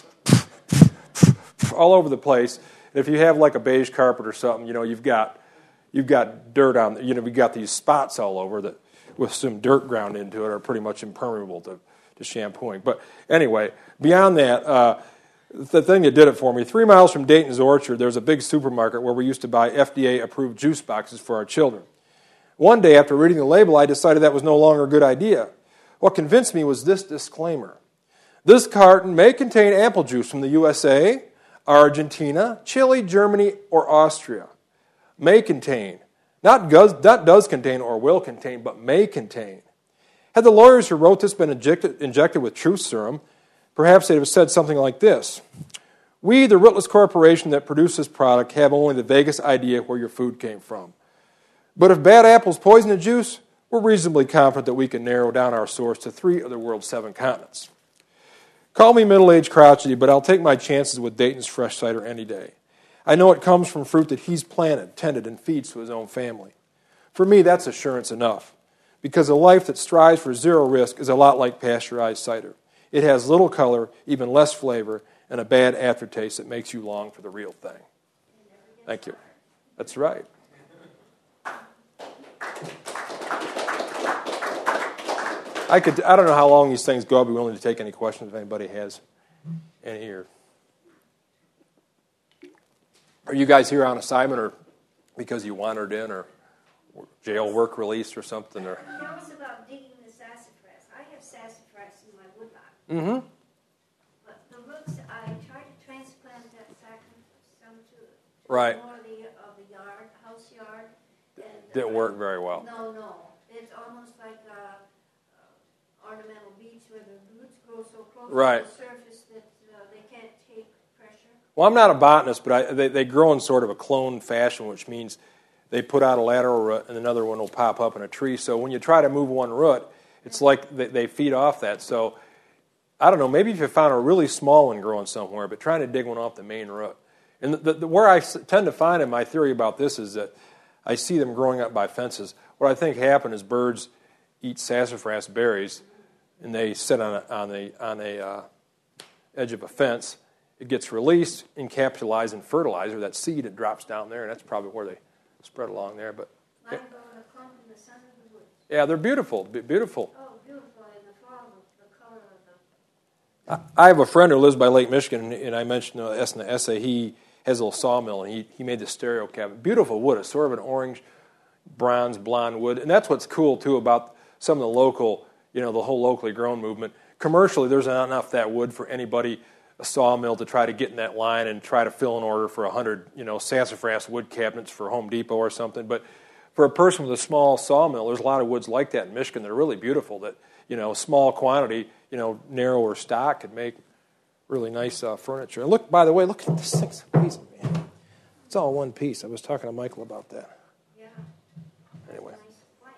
all over the place. And if you have like a beige carpet or something, you know, you've got you've got dirt on, you know, we've got these spots all over that with some dirt ground into it are pretty much impermeable to, to shampooing. But anyway, beyond that, uh, the thing that did it for me, three miles from Dayton's Orchard, there's a big supermarket where we used to buy F D A-approved juice boxes for our children. One day, after reading the label, I decided that was no longer a good idea. What convinced me was this disclaimer. This carton may contain apple juice from the U S A, Argentina, Chile, Germany, or Austria. May contain, Not does, that does contain or will contain, but may contain. Had the lawyers who wrote this been injected, injected with truth serum, perhaps they'd have said something like this. We, the Rootless Corporation that produced this product, have only the vaguest idea where your food came from. But if bad apples poison the juice, we're reasonably confident that we can narrow down our source to three of the world's seven continents. Call me middle-aged crotchety, but I'll take my chances with Dayton's fresh cider any day. I know it comes from fruit that he's planted, tended, and feeds to his own family. For me, that's assurance enough, because a life that strives for zero risk is a lot like pasteurized cider. It has little color, even less flavor, and a bad aftertaste that makes you long for the real thing. Thank you. That's right. I could. I don't know how long these things go. I'll be willing to take any questions if anybody has any here. Are you guys here on assignment or because you wandered in or jail work release or something? Or Tell us about digging the sassafras. I have sassafras in my woodlot. Mm-hmm. But the roots, I tried to transplant that sassafras some to Right. more of the, of the yard, house yard. And, Didn't uh, work very well. No, no. It's almost like uh, uh, ornamental beach where the roots grow so close Right. to the surface that uh, they can't take pressure. Well, I'm not a botanist, but I, they, they grow in sort of a clone fashion, which means they put out a lateral root and another one will pop up in a tree. So when you try to move one root, it's like they, they feed off that. So I don't know, maybe if you found a really small one growing somewhere, but trying to dig one off the main root. And the, the, the, where I tend to find in my theory about this is that I see them growing up by fences. What I think happened is birds eat sassafras berries, and they sit on a, on a, on a uh, edge of a fence. It gets released, encapsulated in fertilizer. That seed, it drops down there, and that's probably where they spread along there. But Mine grow in a clump in the center of the woods. yeah, they're beautiful, beautiful. Oh, beautiful. In the fall, the, the color of the... I have a friend who lives by Lake Michigan, and I mentioned this in the essay. He has a little sawmill, and he, he made this stereo cabinet. Beautiful wood. It's sort of an orange, bronze, blonde wood. And that's what's cool, too, about some of the local, you know, the whole locally grown movement. Commercially, there's not enough of that wood for anybody, a sawmill, to try to get in that line and try to fill an order for one hundred, you know, sassafras wood cabinets for Home Depot or something. But for a person with a small sawmill, there's a lot of woods like that in Michigan that are really beautiful that, you know, small quantity, you know, narrower stock could make really nice uh, furniture. And look, by the way, look at this thing's amazing, man. It's all one piece. I was talking to Michael about that. Yeah. Anyway. Nice plank.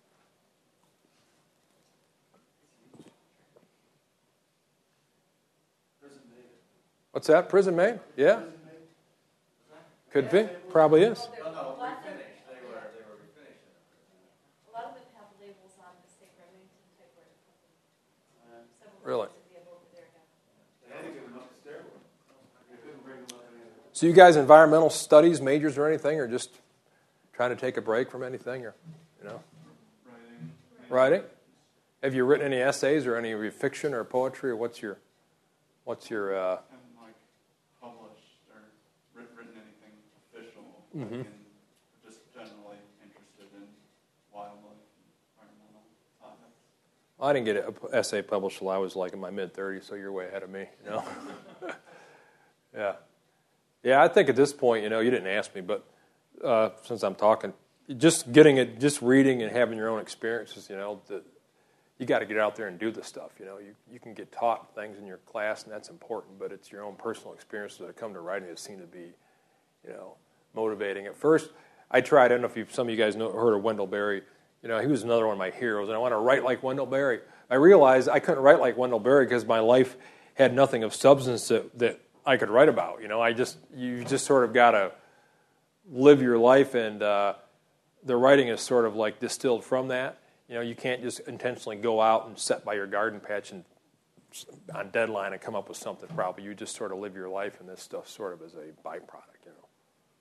What's that? Prison made? Yeah. Could be. Probably is. No, no, refinished. They were, they were refinished. A lot of them have labels on the state Remington typewriter company. Several Really? of them over there now. They had to give them up the stairwell. They couldn't bring them up any other. So you guys environmental studies majors or anything, or just trying to take a break from anything, or, you know? Writing. Writing? Have you written any essays or any of your fiction or poetry, or what's your, what's your, uh, Haven't like published or writ- written anything official. Mhm. And just generally interested in wildlife and environmental topics. I didn't get an essay published till I was like in my mid-thirties, so you're way ahead of me, you know? Yeah. Yeah, I think at this point, you know, you didn't ask me, but uh, since I'm talking, just getting it, just reading and having your own experiences, you know, the, you got to get out there and do the stuff, you know. You, you can get taught things in your class, and that's important, but it's your own personal experiences that come to writing that seem to be, you know, motivating. At first, I tried, I don't know if you, some of you guys know, heard of Wendell Berry. You know, he was another one of my heroes, and I want to write like Wendell Berry. I realized I couldn't write like Wendell Berry because my life had nothing of substance that, that I could write about. You know, I just, you just sort of got to live your life, and uh, the writing is sort of like distilled from that. You know, you can't just intentionally go out and sit by your garden patch and on deadline and come up with something probably. You just sort of live your life, and this stuff sort of is a byproduct, you know.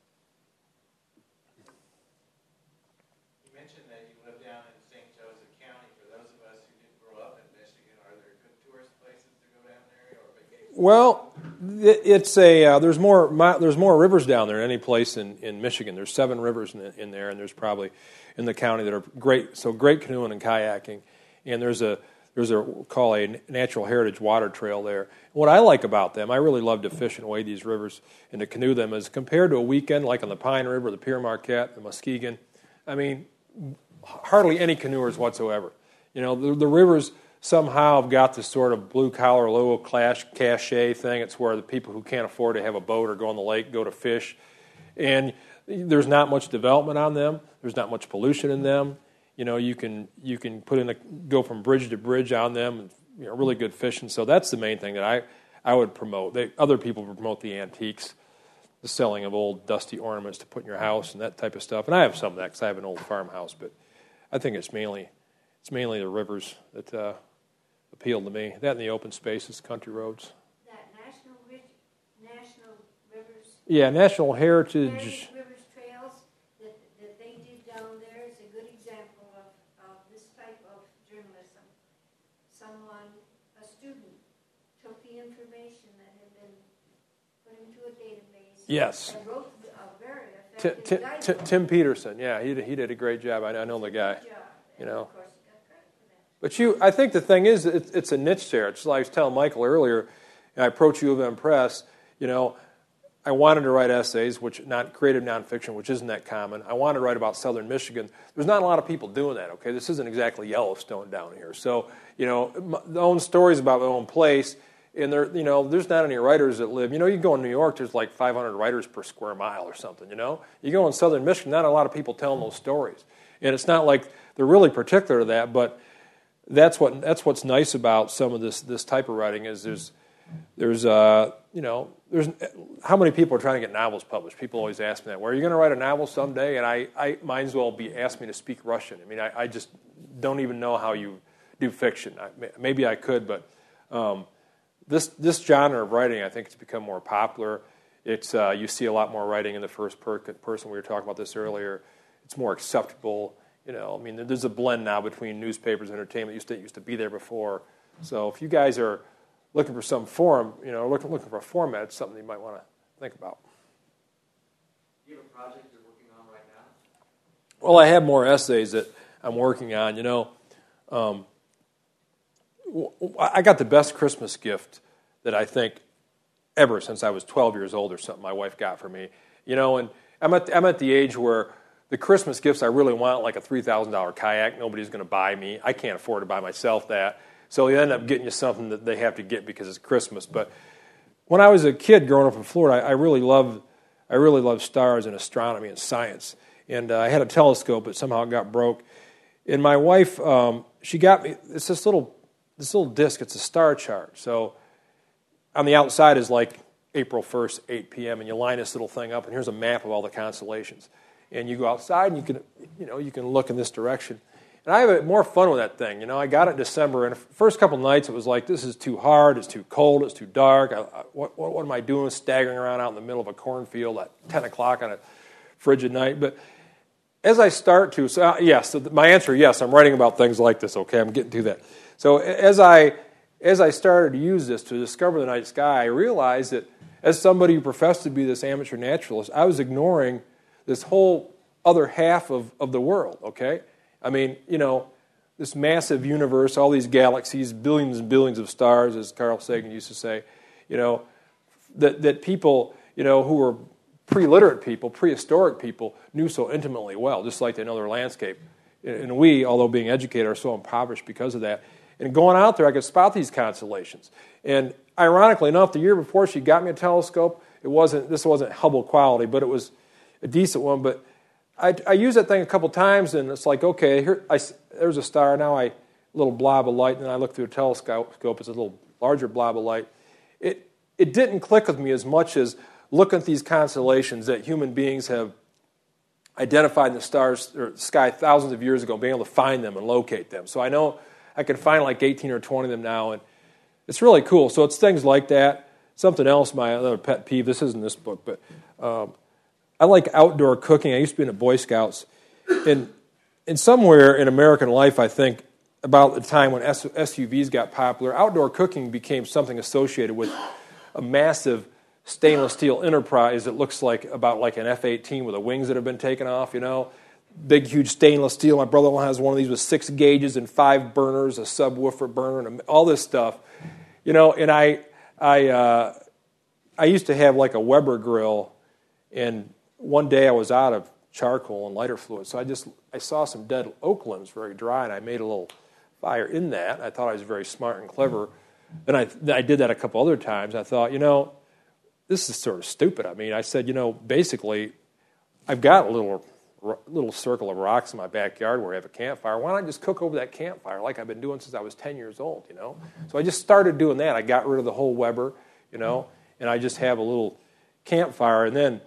You mentioned that you live down in Saint Joseph County. For those of us who didn't grow up in Michigan, are there good tourist places to go down there or vacation? Well, it's a uh, there's more there's more rivers down there than any place in, in Michigan. There's seven rivers in, in there, and there's probably in the county that are great. So great canoeing and kayaking, and there's a there's a call a natural heritage water trail there. What I like about them, I really love to fish and wade these rivers and to canoe them. Is compared to a weekend like on the Pine River, the Pere Marquette, the Muskegon, I mean, hardly any canoers whatsoever. You know, the, the rivers somehow have got this sort of blue-collar, low-class cachet thing. It's where the people who can't afford to have a boat or go on the lake go to fish. And there's not much development on them. There's not much pollution in them. You know, you can you can put in a, go from bridge to bridge on them, and, you know, really good fishing. So that's the main thing that I, I would promote. They, other people would promote the antiques, the selling of old dusty ornaments to put in your house and that type of stuff. And I have some of that because I have an old farmhouse. But I think it's mainly it's mainly the rivers that uh, appeal to me. That and the open spaces, country roads. That National Ridge, National Rivers. Yeah, National Heritage. Heritage Rivers Trails that, that they did down there is a good example of, of this type of journalism. Someone, a student, took the information that had been put into a database. Yes. And wrote a very Tim, effective Tim, guidebook. Tim, Tim Peterson, yeah, he did, he did a great job. I, I know the guy. Good job. You And know. of course, he got credit for that. But you, I think the thing is, it's, it's a niche there. It's like I was telling Michael earlier, and I approached U of M Press, you know, I wanted to write essays, which not creative nonfiction, which isn't that common. I wanted to write about Southern Michigan. There's not a lot of people doing that, okay? This isn't exactly Yellowstone down here. So, you know, my own stories about my own place, and there, you know, there's not any writers that live. You know, you go in New York, there's like five hundred writers per square mile or something, you know? You go in Southern Michigan, not a lot of people telling those stories. And it's not like they're really particular to that, but that's what that's what's nice about some of this this type of writing is there's there's uh you know there's how many people are trying to get novels published. People always ask me that. Well, are you going to write a novel someday? And I, I might as well be asked me to speak Russian. I mean, I, I just don't even know how you do fiction. I, maybe I could, but um, this this genre of writing, I think, has become more popular. It's uh, you see a lot more writing in the first per- person. We were talking about this earlier. It's more acceptable. You know, I mean, there's a blend now between newspapers and entertainment. Used to used to be there before. So if you guys are looking for some forum, you know, looking looking for a format, it's something you might want to think about. Do you have a project you're working on right now? Well, I have more essays that I'm working on. You know, um, I got the best Christmas gift that I think ever since I was twelve years old or something. My wife got for me. You know, and I'm at I'm at the age where the Christmas gifts I really want, like a three thousand dollars kayak, nobody's going to buy me. I can't afford to buy myself that. So you end up getting you something that they have to get because it's Christmas. But when I was a kid growing up in Florida, I, I really loved I really loved stars and astronomy and science. And uh, I had a telescope, but somehow it got broke. And my wife, um, she got me, it's this little, this little disc, it's a star chart. So on the outside is like April first, eight p.m., and you line this little thing up, and here's a map of all the constellations. And you go outside, and you can, you know, you can look in this direction. And I have more fun with that thing. You know, I got it in December, and the first couple nights it was like, this is too hard, it's too cold, it's too dark. I, I, what, what, what am I doing staggering around out in the middle of a cornfield at ten o'clock on a frigid night? But as I start to, so uh, yes, so my answer, yes, I'm writing about things like this, okay, I'm getting to that. So as I, as I started to use this to discover the night sky, I realized that as somebody who professed to be this amateur naturalist, I was ignoring this whole other half of, of the world, okay? I mean, you know, this massive universe, all these galaxies, billions and billions of stars, as Carl Sagan used to say, you know, that, that people, you know, who were pre-literate people, prehistoric people, knew so intimately well, just like they know their landscape. And we, although being educated, are so impoverished because of that. And going out there, I could spot these constellations. And ironically enough, the year before she got me a telescope, it wasn't, this wasn't Hubble quality, but it was a decent one. But I, I used that thing a couple times, and it's like, okay, here, I, there's a star. Now I, a little blob of light, and then I look through a telescope. It's a little larger blob of light. It, it didn't click with me as much as looking at these constellations that human beings have identified in the stars or the sky thousands of years ago, being able to find them and locate them. So I know I can find like eighteen or twenty of them now, and it's really cool. So it's things like that. Something else, my other pet peeve, this isn't this book, but um, I like outdoor cooking. I used to be in the Boy Scouts. And, and somewhere in American life, I think, about the time when S U Vs got popular, outdoor cooking became something associated with a massive stainless steel enterprise that looks like about like an F eighteen with the wings that have been taken off, you know. Big, huge stainless steel. My brother-in-law has one of these with six gauges and five burners, a subwoofer burner, and all this stuff. You know, and I I, uh, I used to have like a Weber grill, and one day I was out of charcoal and lighter fluid. So I just I saw some dead oak limbs very dry, and I made a little fire in that. I thought I was very smart and clever. Then I, I did that a couple other times. I thought, you know, this is sort of stupid. I mean, I said, you know, basically, I've got a little little circle of rocks in my backyard where I have a campfire. Why don't I just cook over that campfire like I've been doing since I was ten years old, you know? So I just started doing that. I got rid of the whole Weber, you know, and I just have a little campfire. And then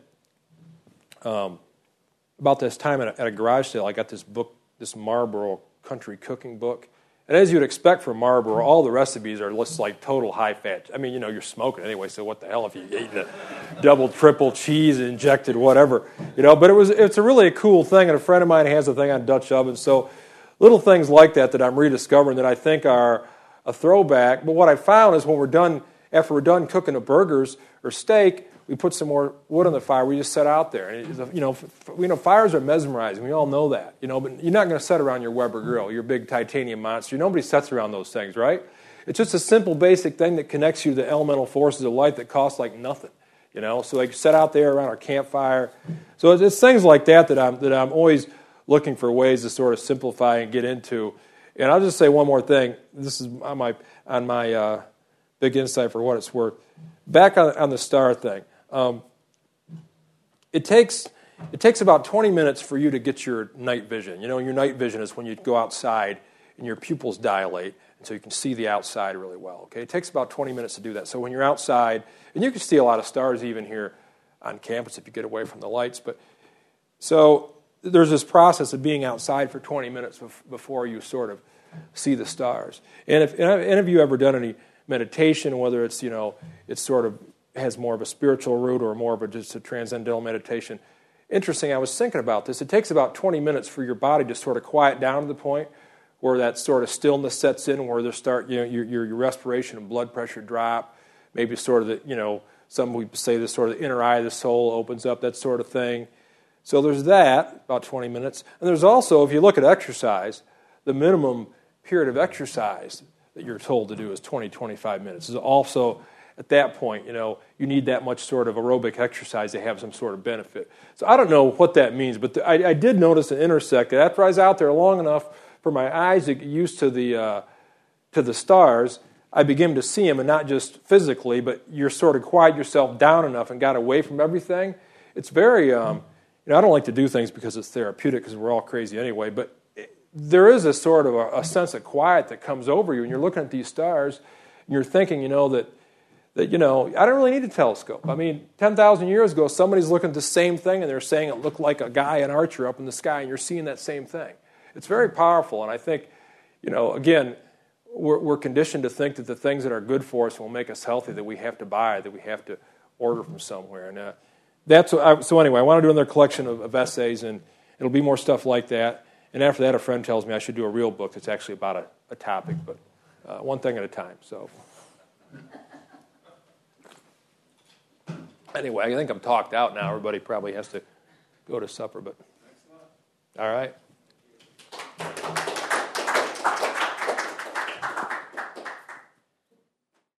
um, about this time at a, at a garage sale, I got this book, this Marlboro Country Cooking book. And as you'd expect from Marlboro, all the recipes are just like total high-fat. I mean, you know, you're smoking anyway, so what the hell if you ate the double, triple cheese, injected whatever, you know. But it was it's a really a cool thing, and a friend of mine has a thing on Dutch ovens. So little things like that that I'm rediscovering that I think are a throwback. But what I found is when we're done, after we're done cooking the burgers or steak, we put some more wood on the fire. We just set out there. And it, you know, f- you know, fires are mesmerizing. We all know that. You know, but you're not going to set around your Weber grill, your big titanium monster. Nobody sets around those things, right? It's just a simple, basic thing that connects you to the elemental forces of life that costs like nothing. You know, so like set out there around our campfire. So it's, it's things like that that I'm that I'm always looking for ways to sort of simplify and get into. And I'll just say one more thing. This is on my on my uh, big insight for what it's worth. Back on, on the star thing. Um, it takes it takes about twenty minutes for you to get your night vision. You know, your night vision is when you go outside and your pupils dilate, and so you can see the outside really well. Okay, it takes about twenty minutes to do that. So when you're outside, and you can see a lot of stars even here on campus if you get away from the lights. But so there's this process of being outside for twenty minutes before you sort of see the stars. And if any of you ever done any meditation, whether it's you know it's sort of has more of a spiritual root or more of a just a transcendental meditation. Interesting, I was thinking about this. It takes about twenty minutes for your body to sort of quiet down to the point where that sort of stillness sets in, where there start, you know, your, your, your respiration and blood pressure drop, maybe sort of the, you know, some we say the sort of the inner eye of the soul opens up, that sort of thing. So there's that, about twenty minutes. And there's also, if you look at exercise, the minimum period of exercise that you're told to do is twenty, twenty-five minutes. It's also at that point, you know, you need that much sort of aerobic exercise to have some sort of benefit. So I don't know what that means, but the, I, I did notice an intersect that after I was out there long enough for my eyes to get used to the uh, to the stars, I began to see them, and not just physically, but you're sort of quiet yourself down enough and got away from everything. It's very, um, you know, I don't like to do things because it's therapeutic, because we're all crazy anyway, but it, there is a sort of a, a sense of quiet that comes over you, and you're looking at these stars, and you're thinking, you know, that That, you know, I don't really need a telescope. I mean, ten thousand years ago, somebody's looking at the same thing, and they're saying it looked like a guy, an archer up in the sky, and you're seeing that same thing. It's very powerful, and I think, you know, again, we're, we're conditioned to think that the things that are good for us will make us healthy, that we have to buy, that we have to order from somewhere. And uh, that's what I, so anyway, I want to do another collection of, of essays, and it'll be more stuff like that. And after that, a friend tells me I should do a real book that's actually about a, a topic, but uh, one thing at a time, so... Anyway, I think I'm talked out now. Everybody probably has to go to supper, but all right.